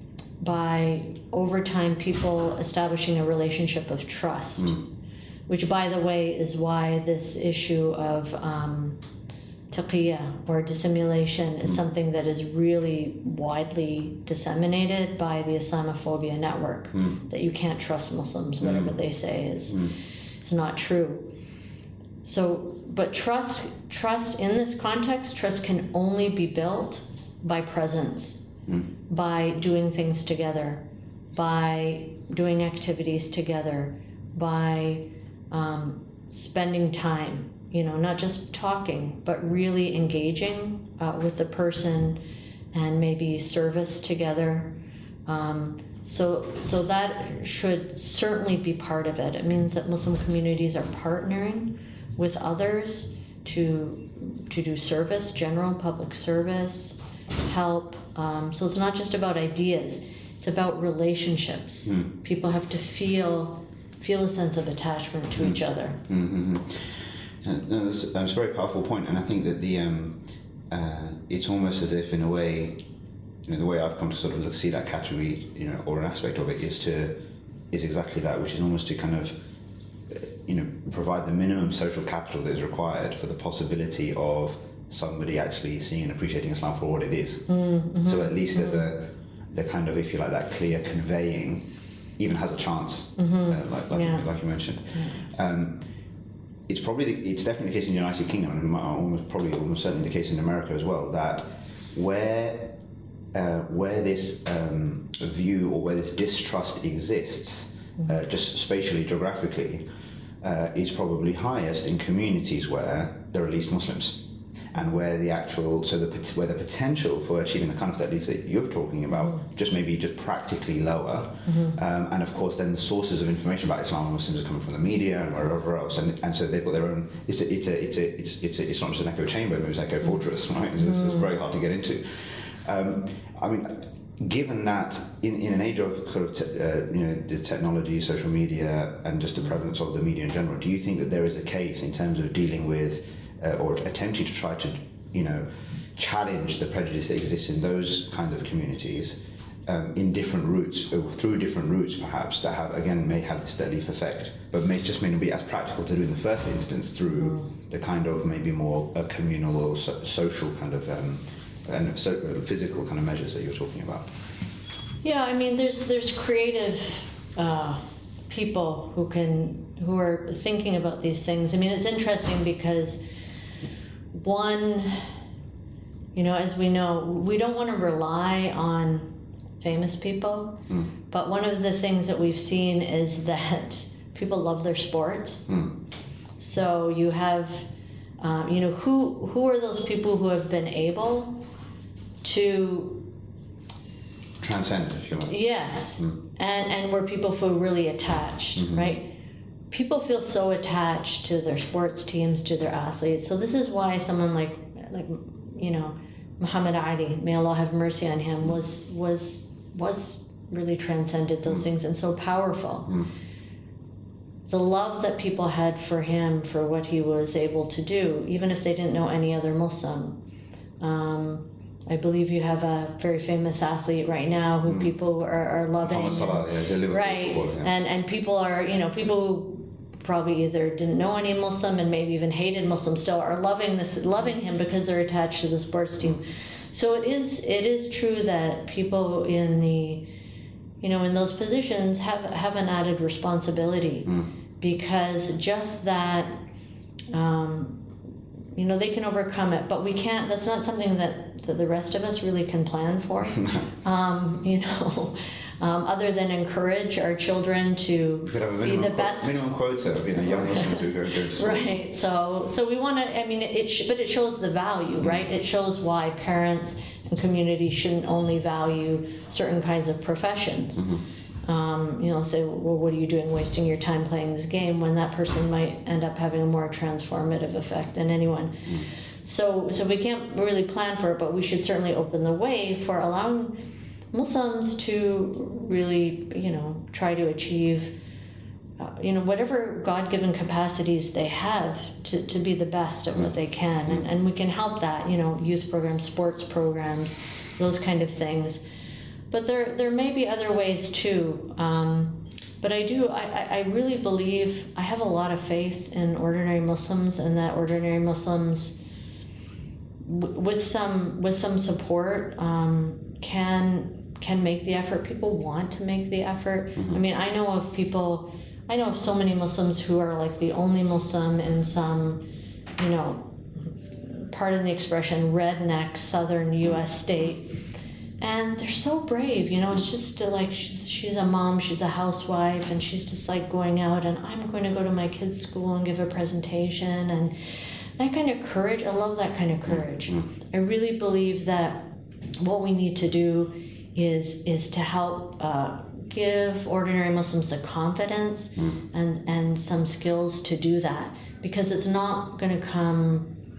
by over time people establishing a relationship of trust, mm. which, by the way, is why this issue of um, taqiyya or dissimulation is mm. something that is really widely disseminated by the Islamophobia network, mm. that you can't trust Muslims, whatever mm. they say is mm. is not true. So, but trust, trust in this context, trust can only be built by presence. Mm. By doing things together, by doing activities together, by um, spending time, you know, not just talking, but really engaging uh, with the person, and maybe service together. Um, so, so that should certainly be part of it. It means that Muslim communities are partnering with others to to do service, general public service, help. Um, so it's not just about ideas; it's about relationships. Mm. People have to feel feel a sense of attachment to mm. each other. Mm-hmm. And that's, that's a very powerful point, and I think that the um, uh, it's almost as if, in a way, you know, the way I've come to sort of look, see that category, you know, or an aspect of it, is to is exactly that, which is almost to kind of, you know, provide the minimum social capital that is required for the possibility of somebody actually seeing and appreciating Islam for what it is. Mm-hmm. So at least mm-hmm. there's a, the kind of, if you like, that clear conveying even has a chance, mm-hmm. uh, like, like, yeah. like you mentioned. Yeah. Um, it's probably, the, it's definitely the case in the United Kingdom, and almost probably almost certainly the case in America as well, that where uh, where this um, view or where this distrust exists, mm-hmm. uh, just spatially, geographically, uh, is probably highest in communities where there are least Muslims, and where the actual, so the where the potential for achieving the kind of belief that you're talking about, mm-hmm. just maybe just practically lower, mm-hmm. um, and of course then the sources of information about Islam and Muslims are coming from the media and wherever else, and, and so they've got their own. It's a, it's a, it's a, it's it's a, it's not just an echo chamber, it's an echo fortress, right? It's, mm-hmm. it's very hard to get into. Um, I mean, given that in, in an age of sort of te- uh, you know, the technology, social media, and just the prevalence of the media in general, do you think that there is a case in terms of dealing with uh, or attempting to try to, you know, challenge the prejudice that exists in those kinds of communities um, in different routes, or through different routes perhaps, that have, again, may have this deadly effect, but may just may not be as practical to do in the first instance through mm. the kind of maybe more uh, communal or so- social kind of um, and so physical kind of measures that you're talking about? Yeah, I mean, there's there's creative uh, people who can who are thinking about these things. I mean, it's interesting because one, you know, as we know, we don't want to rely on famous people, mm. but one of the things that we've seen is that people love their sports. Mm. So you have, um, you know, who who are those people who have been able to transcend, if you like. Yes, mm. and and where people feel really attached, mm-hmm. right? People feel so attached to their sports teams, to their athletes. So this is why someone like like you know Muhammad Ali, may Allah have mercy on him, was was was really transcended those mm. things and so powerful. Mm. The love that people had for him, for what he was able to do, even if they didn't know any other Muslim. Um, I believe you have a very famous athlete right now who mm. people are, are loving. Salah, yeah, right, football, yeah. and and people are, you know, people who probably either didn't know any Muslim and maybe even hated Muslims still are loving this, loving him because they're attached to the sports team. So it is it is true that people in the, you know, in those positions have have an added responsibility, mm. because just that. Um, You know, they can overcome it, but we can't, that's not something that, that the rest of us really can plan for, um, you know, um, other than encourage our children to be the qu- best. Minimum quota of, you know, young Muslims who go, go to school. Right, so so we want to, I mean, it, sh- but it shows the value, mm-hmm. right? It shows why parents and communities shouldn't only value certain kinds of professions. Mm-hmm. Um, you know, say, well, what are you doing wasting your time playing this game, when that person might end up having a more transformative effect than anyone. Mm. So so we can't really plan for it, but we should certainly open the way for allowing Muslims to really, you know, try to achieve, uh, you know, whatever God-given capacities they have to, to be the best at mm. what they can. Mm. And, and we can help that, you know, youth programs, sports programs, those kind of things. But there there may be other ways too. Um, but I do, I, I really believe, I have a lot of faith in ordinary Muslims, and that ordinary Muslims, w- with some with some support, um, can can make the effort. People want to make the effort. Mm-hmm. I mean, I know of people, I know of so many Muslims who are like the only Muslim in some, you know, pardon the expression, redneck southern U S state. And they're so brave, you know, it's just like, she's she's a mom, she's a housewife, and she's just like going out, and I'm going to go to my kids' school and give a presentation, and that kind of courage, I love that kind of courage. Mm-hmm. I really believe that what we need to do is is to help uh, give ordinary Muslims the confidence mm-hmm. and, and some skills to do that, because it's not going to come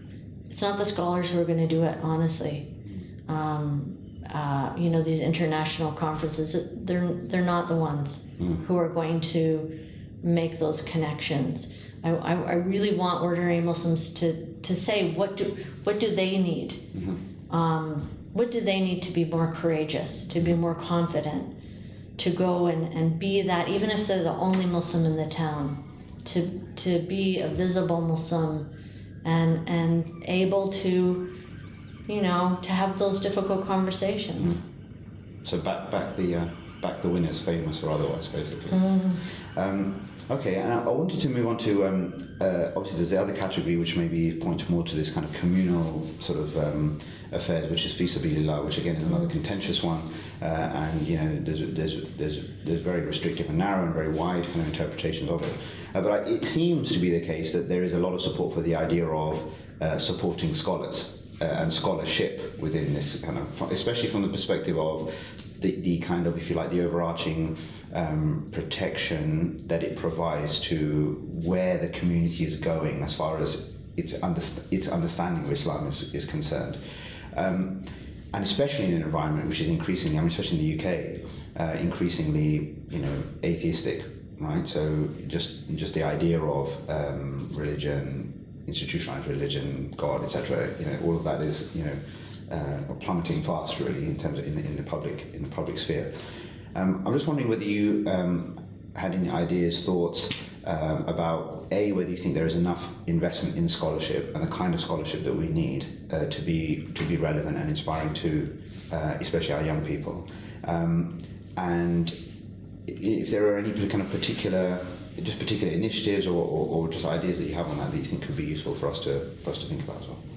it's not the scholars who are going to do it, honestly. Um, uh, you know, these international conferences, they're they're not the ones mm. who are going to make those connections. I, I, I really want ordinary Muslims to, to say, what do what do they need? Mm-hmm. Um, what do they need to be more courageous, to be more confident, to go and, and be that, even if they're the only Muslim in the town, to to be a visible Muslim and and able to, you know, to have those difficult conversations. Mm-hmm. So back back the uh, back the winners, famous or otherwise, basically. Mm-hmm. Um, okay, and I, I wanted to move on to um, uh, obviously there's the other category which maybe points more to this kind of communal sort of um, affairs, which is fi sabilillah, which again is another mm-hmm. contentious one, uh, and you know there's there's there's there's very restrictive and narrow and very wide kind of interpretations of it. Uh, but I, it seems to be the case that there is a lot of support for the idea of uh, supporting scholars. Uh, and scholarship within this kind of, especially from the perspective of the, the kind of, if you like, the overarching um, protection that it provides to where the community is going as far as its, underst its understanding of Islam is, is concerned. Um, and especially in an environment which is increasingly, I mean, especially in the U K, uh, increasingly, you know, atheistic, right? So just, just the idea of um, religion, institutionalized religion, God, et cetera. You know, all of that is, you know, uh, plummeting fast, really, in terms of in, in the public in the public sphere. Um, I'm just wondering whether you um, had any ideas, thoughts um, about a whether you think there is enough investment in scholarship and the kind of scholarship that we need uh, to be to be relevant and inspiring to, uh, especially our young people, um, and if there are any kind of particular. Just particular initiatives or, or, or just ideas that you have on that that you think could be useful for us to for us to think about as well.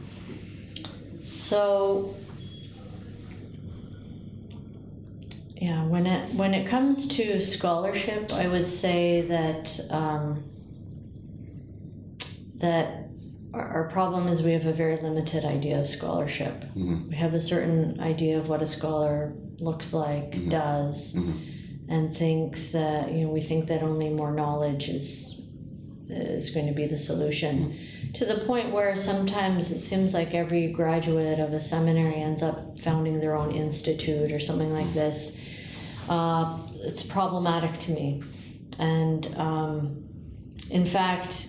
So, yeah, when it when it comes to scholarship, I would say that um, that our, our problem is we have a very limited idea of scholarship. Mm-hmm. We have a certain idea of what a scholar looks like, mm-hmm. does. Mm-hmm. And thinks that, you know, we think that only more knowledge is is going to be the solution, to the point where sometimes it seems like every graduate of a seminary ends up founding their own institute or something like this. Uh, it's problematic to me, and um, in fact,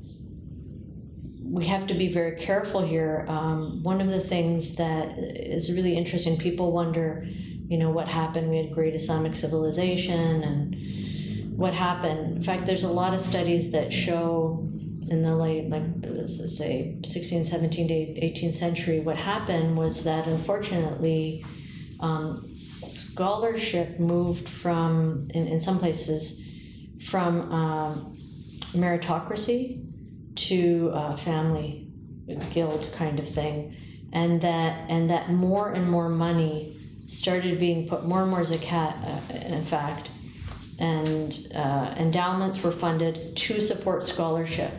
we have to be very careful here. Um, one of the things that is really interesting, people wonder, you know, what happened? We had great Islamic civilization, and what happened? In fact, there's a lot of studies that show in the late, like, let's say, sixteenth, seventeenth, eighteenth century, what happened was that, unfortunately, um, scholarship moved from, in, in some places, from um, meritocracy to uh, family guild kind of thing, and that and that more and more money started being put, more and more zakat, uh, in fact, and uh, endowments were funded to support scholarship,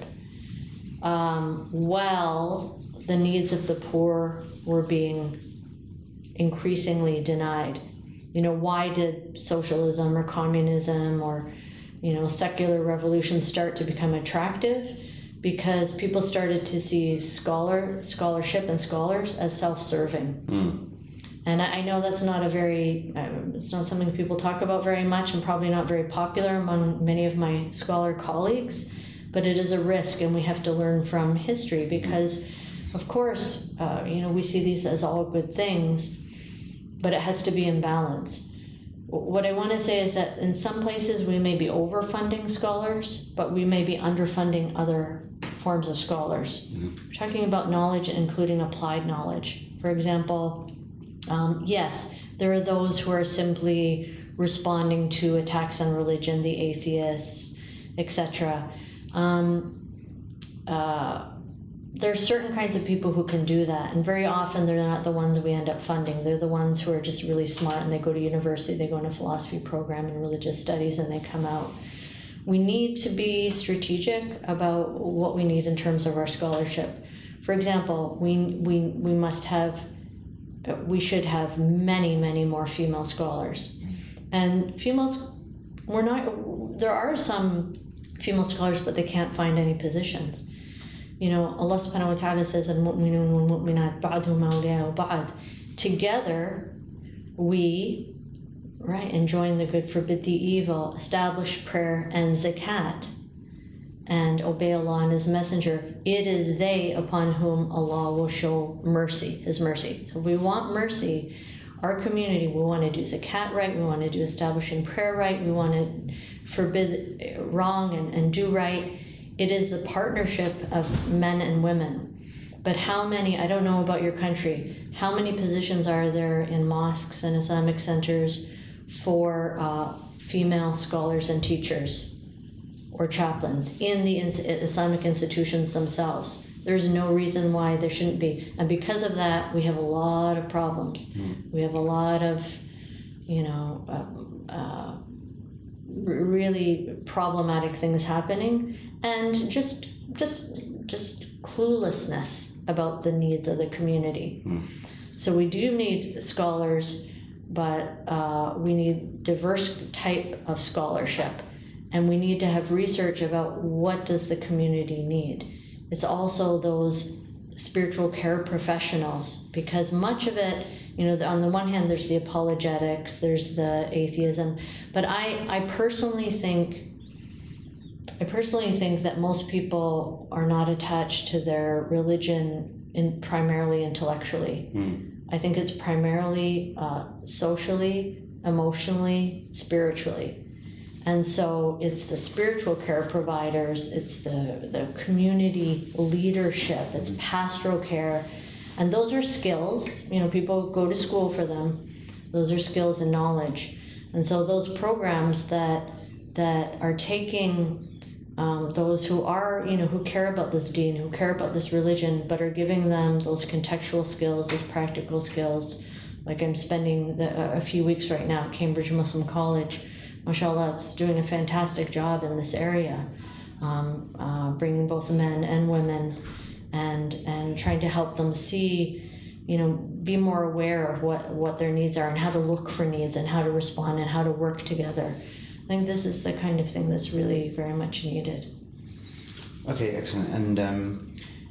um, while the needs of the poor were being increasingly denied. You know, why did socialism or communism or, you know, secular revolution start to become attractive? Because people started to see scholar scholarship and scholars as self-serving. Mm. And I know that's not a very, it's not something people talk about very much, and probably not very popular among many of my scholar colleagues, but it is a risk, and we have to learn from history, because of course, uh, you know, we see these as all good things, but it has to be in balance. What I want to say is that in some places we may be overfunding scholars, but we may be underfunding other forms of scholars. Mm-hmm. We're talking about knowledge, including applied knowledge. For example, Um, yes, there are those who are simply responding to attacks on religion, the atheists, et cetera. Um, uh, there are certain kinds of people who can do that, and very often they're not the ones we end up funding. They're the ones who are just really smart, and they go to university, they go in a philosophy program and religious studies, and they come out. We need to be strategic about what we need in terms of our scholarship. For example, we we we must have. We should have many, many more female scholars. And females, we're not, there are some female scholars, but they can't find any positions. you know, Allah subhanahu wa ta'ala says, al-mu'minun wal-mu'minat ba'duhum awliya'u ba'd. Together, we, right, enjoin the good, forbid the evil, establish prayer and zakat, and obey Allah and His Messenger. It is they upon whom Allah will show mercy, His mercy. So we want mercy. Our community, we want to do zakat right, we want to do establishing prayer right, we want to forbid wrong and, and do right. It is the partnership of men and women. But how many, I don't know about your country, how many positions are there in mosques and Islamic centers for uh, female scholars and teachers or chaplains in the Islamic institutions themselves? There's no reason why there shouldn't be. And because of that, we have a lot of problems. Mm. We have a lot of, you know, uh, uh, really problematic things happening, and just, just, just cluelessness about the needs of the community. Mm. So we do need scholars, but uh, we need diverse type of scholarship, and we need to have research about what does the community need. It's also those spiritual care professionals, because much of it, you know, on the one hand, there's the apologetics, there's the atheism, but I, I personally think, I personally think that most people are not attached to their religion in primarily intellectually. Mm. I think it's primarily uh, socially, emotionally, spiritually. And so it's the spiritual care providers, it's the, the community leadership, it's pastoral care. And those are skills, you know, people go to school for them. Those are skills and knowledge. And so those programs that that are taking um, those who are, you know, who care about this deen, who care about this religion, but are giving them those contextual skills, those practical skills. Like I'm spending the, a few weeks right now at Cambridge Muslim College. MashaAllah, it's doing a fantastic job in this area, um, uh, bringing both men and women, and and trying to help them see, you know, be more aware of what, what their needs are and how to look for needs and how to respond and how to work together. I think this is the kind of thing that's really very much needed. Okay, excellent. And um,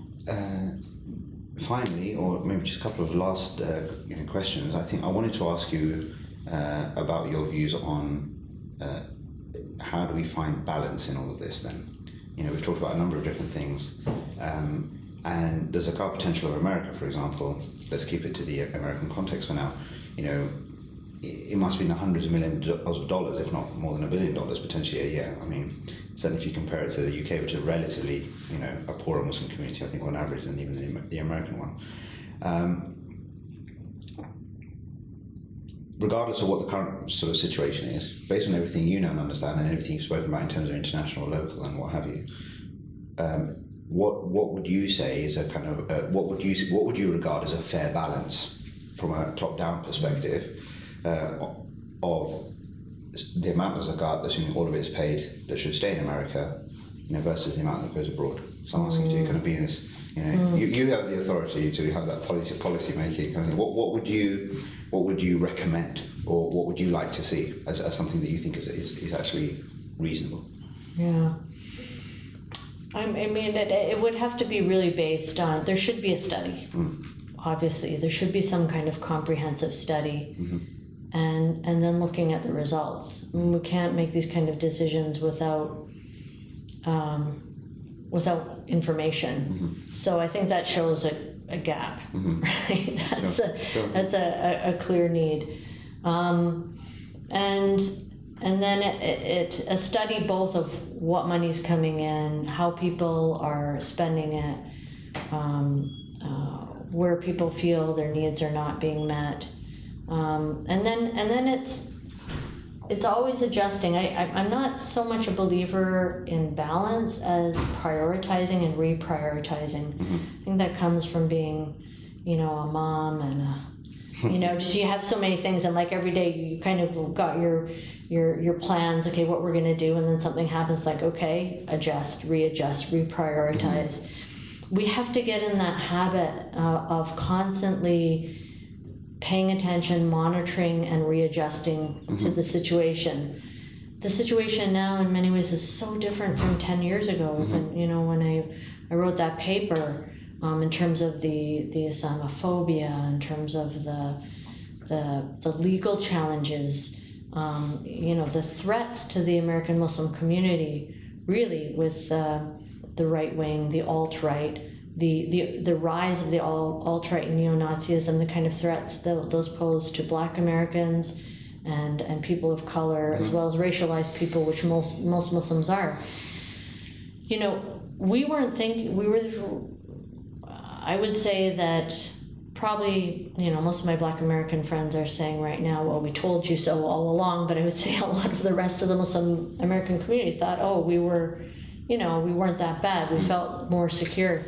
uh, finally, or maybe just a couple of last uh, you know, questions, I think I wanted to ask you uh, about your views on Uh, how do we find balance in all of this then? You know, we've talked about a number of different things. Um, and the zakat potential of America, for example, let's keep it to the American context for now. You know, it, it must be in the hundreds of millions of dollars, if not more than a billion dollars potentially a year. I mean, certainly if you compare it to the U K, which is relatively, you know, a poorer Muslim community, I think on average than even the, the American one. Um, Regardless of what the current sort of situation is, based on everything you know and understand and everything you've spoken about in terms of international, local, and what have you, um, what what would you say is a kind of uh, what would you what would you regard as a fair balance from a top-down perspective uh, of the amount of zakat, assuming all of it is paid, that should stay in America, you know, versus the amount that goes abroad? So I'm asking mm. you, kind of be in this. You know, mm. you, you have the authority to have that policy policy making kind of thing. What what would you what would you recommend, or what would you like to see as, as something that you think is, is, is actually reasonable? Yeah, I, I mean, it, it would have to be really based on. There should be a study. Mm. Obviously, there should be some kind of comprehensive study, mm-hmm. and and then looking at the results. I mean, we can't make these kind of decisions without. Um, without information. Mm-hmm. So I think that shows a, a gap, mm-hmm. right? That's, sure. a, sure. that's a, a clear need. Um, and and then it, it, a study both of what money's coming in, how people are spending it, um, uh, where people feel their needs are not being met. Um, and then and then it's It's always adjusting. I, I, I'm not so much a believer in balance as prioritizing and reprioritizing. Mm-hmm. I think that comes from being, you know, a mom and, a, you know, just you have so many things, and like every day you kind of got your your your plans. Okay, what we're going to do, and then something happens. Like, okay, adjust, readjust, reprioritize. Mm-hmm. We have to get in that habit uh, of constantly paying attention, monitoring, and readjusting mm-hmm. to the situation. The situation now, in many ways, is so different from ten years ago. Mm-hmm. Even, you know, when I I wrote that paper um, in terms of the, the Islamophobia, in terms of the, the, the legal challenges, um, you know, the threats to the American Muslim community, really, with uh, the right wing, the alt-right, the, the, the rise of the alt-right neo-Nazism, the kind of threats that those pose to Black Americans and, and people of color, mm-hmm. as well as racialized people, which most, most Muslims are. You know, we weren't thinking, we were, I would say that probably, you know, most of my Black American friends are saying right now, well, we told you so all along, but I would say a lot of the rest of the Muslim American community thought, oh, we were, you know, we weren't that bad. We felt more secure.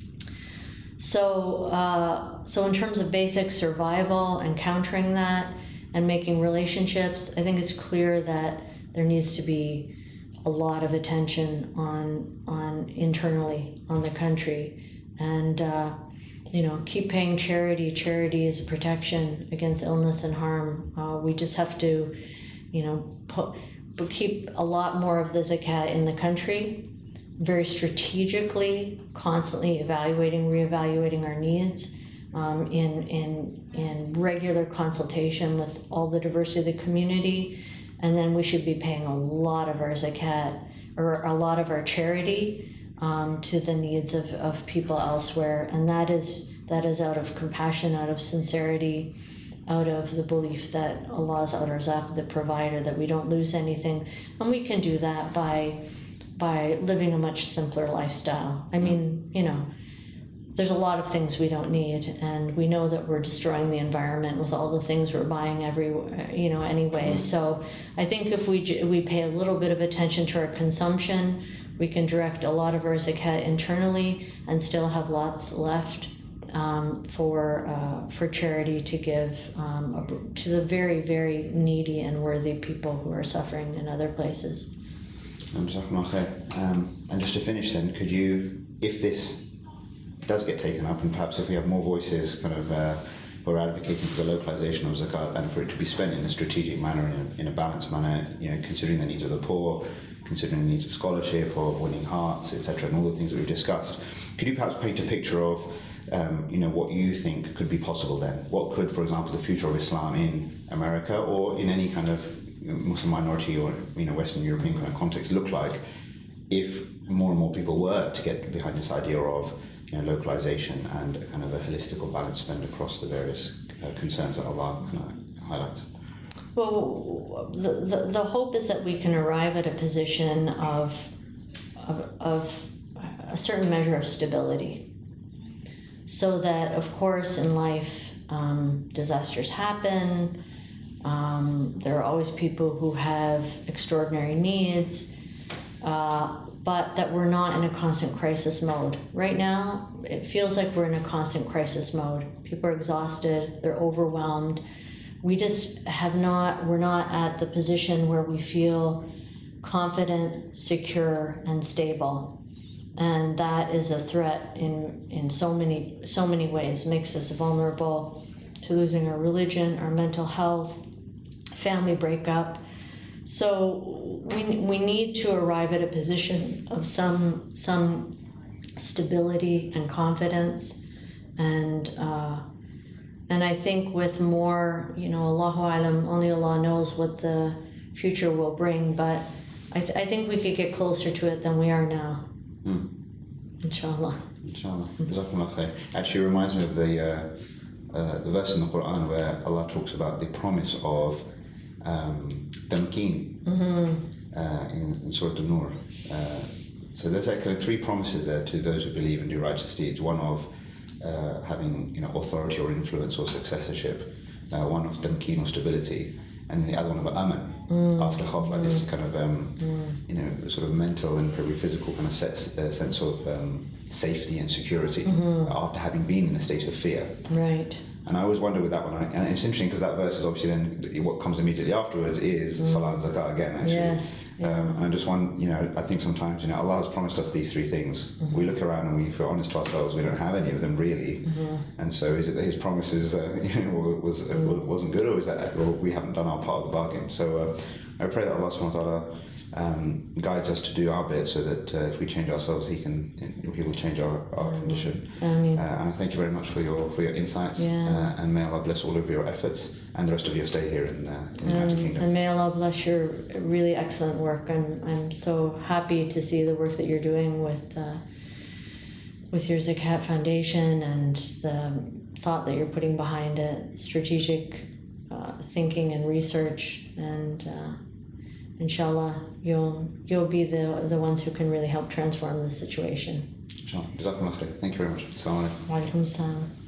So, uh, so in terms of basic survival and countering that and making relationships, I think it's clear that there needs to be a lot of attention on, on internally on the country, and uh, you know, keep paying charity. Charity is a protection against illness and harm. Uh, we just have to, you know, put, keep a lot more of the zakat in the country, very strategically, constantly evaluating, reevaluating our needs, um, in, in, in regular consultation with all the diversity of the community. And then we should be paying a lot of our zakat, or a lot of our charity, um, to the needs of, of people elsewhere. And that is, that is out of compassion, out of sincerity, out of the belief that Allah is Ar-Razzaq, the provider, that we don't lose anything. And we can do that by by living a much simpler lifestyle. I mean, you know, there's a lot of things we don't need, and we know that we're destroying the environment with all the things we're buying every, you know, anyway. So I think if we we pay a little bit of attention to our consumption, we can direct a lot of our zakat internally and still have lots left um, for uh, for charity to give um, to the very, very needy and worthy people who are suffering in other places. Um, and just to finish then, could you, if this does get taken up, and perhaps if we have more voices kind of uh, who are advocating for the localization of zakat and for it to be spent in a strategic manner, in a, in a balanced manner, you know, considering the needs of the poor, considering the needs of scholarship or winning hearts, et cetera, and all the things that we've discussed, could you perhaps paint a picture of, um, you know, what you think could be possible then? What could, for example, the future of Islam in America or in any kind of Muslim minority or, you know, Western European kind of context look like if more and more people were to get behind this idea of, you know, localization and a kind of a holistic or balanced spend across the various uh, concerns that Allah kind of highlights? Well, the, the the hope is that we can arrive at a position of of, of a certain measure of stability, so that, of course, in life, um, disasters happen. Um, there are always people who have extraordinary needs, uh, but that we're not in a constant crisis mode. Right now, it feels like we're in a constant crisis mode. People are exhausted, they're overwhelmed. We just have not, we're not at the position where we feel confident, secure, and stable. And that is a threat in, in so many, so many ways. It makes us vulnerable to losing our religion, our mental health, family breakup. So we, we need to arrive at a position of some some stability and confidence, and uh, and I think with more, you know, Allahu Alam, only Allah knows what the future will bring, but I, th- I think we could get closer to it than we are now. Mm. Inshallah. Inshallah. Jazakumullah khair. Actually, it reminds me of the uh, uh, the verse in the Quran where Allah talks about the promise of um, tamkeen mm-hmm. uh, in, in Surah An-Nur. Uh, so there's actually three promises there to those who believe and do righteous deeds. One of uh, having, you know, authority or influence or successorship. Uh, one of tamkeen or stability, and the other one of aman, mm. after khawf, like this kind of um, mm. you know, sort of mental and probably physical kind of set, uh, sense of um, safety and security mm-hmm. after having been in a state of fear. Right. And I always wonder with that one, and it's interesting because that verse is obviously then what comes immediately afterwards is mm. Salah and Zakah again, actually. Yes. Yeah. Um, and I just want, you know, I think sometimes, you know, Allah has promised us these three things. Mm-hmm. We look around and we, if we're honest to ourselves, we don't have any of them really. Mm-hmm. And so is it that His promises, uh, you know, was, mm. wasn't good, or is that or we haven't done our part of the bargain? So uh, I pray that Allah subhanahu wa ta'ala um, guides us to do our bit, so that uh, if we change ourselves, He can He will change our, our condition. Ameen. Uh, and I thank you very much for your for your insights, Yeah. uh, and may Allah bless all of your efforts and the rest of your stay here in, uh, in the United And, Kingdom. and may Allah bless your really excellent work. I'm, I'm so happy to see the work that you're doing with uh, with your Zakat Foundation and the thought that you're putting behind it, strategic uh, thinking and research, and uh, inshallah you'll you'll be the the ones who can really help transform the situation. Inshallah. Jazakumullah khair. Thank you very much. Assalamu alaikum. Wa alaikum salam.